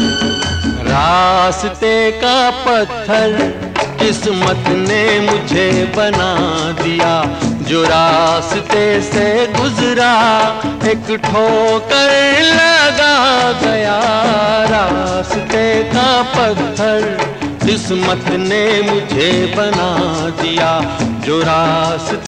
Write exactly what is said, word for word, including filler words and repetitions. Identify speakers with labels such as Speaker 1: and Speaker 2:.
Speaker 1: रास्ते का पत्थर किस्मत ने मुझे बना दिया, जो रास्ते से गुजरा एक ठोकर लगा गया। रास्ते का पत्थर किस्मत ने मुझे बना दिया, जो रास्ते